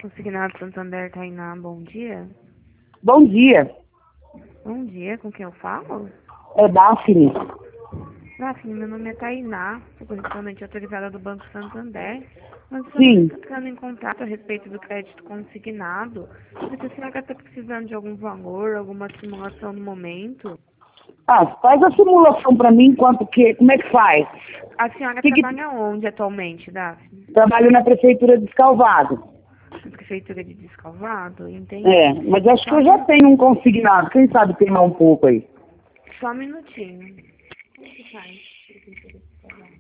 Consignado Santander, Tainá, bom dia. Bom dia, Bom dia, com quem eu falo? é Daphne. Daphne, meu nome é Tainá, sou correspondente autorizada do Banco Santander. Nós estamos Sim. entrando em contato a respeito do crédito consignado. Se a senhora está precisando de algum valor, alguma simulação no momento. Faz a simulação para mim, como é que faz? A senhora Que trabalha onde atualmente, Daphne? trabalho na prefeitura de Escalvado. Na Prefeitura de Descalvado? Entendi. É, mas acho que Só, eu já tenho um consignado, quem sabe queimar um pouco aí. só um minutinho. Como que faz? Prefeitura de Descalvado?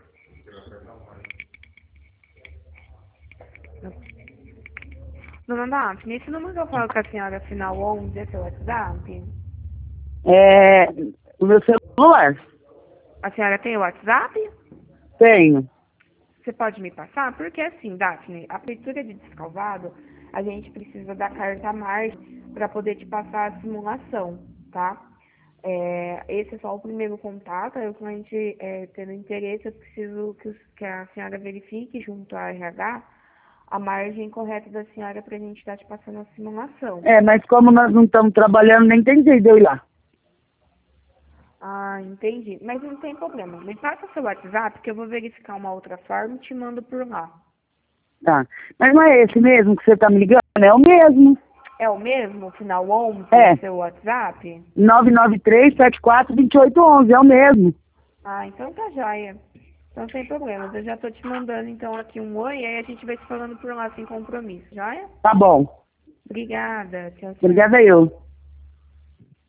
Dona Daphne, esse número que eu falo com a senhora, final 11, é seu WhatsApp? É, o meu celular? A senhora tem o WhatsApp? Tenho. Você pode me passar? Porque assim, Daphne, a prefeitura de Descalvado, a gente precisa da carta margem para poder te passar a simulação, tá? Esse é só o primeiro contato, aí o cliente tendo interesse, eu preciso que a senhora verifique junto à RH a margem correta da senhora para a gente estar te passando a simulação. É, mas como nós não estamos trabalhando, nem tem jeito de eu ir lá. Ah, entendi. Mas não tem problema. Me passa seu WhatsApp que eu vou verificar uma outra forma e te mando por lá. Tá. Mas não é esse mesmo que você tá me ligando? É o mesmo. É o mesmo, final 11, É, seu WhatsApp? 993-742811, é o mesmo. Ah, então tá joia. Então sem problemas. Eu já tô te mandando então aqui um oi, aí a gente vai se falando por lá sem compromisso, joia? Tá bom. Obrigada. Tchau, tchau. Obrigada eu.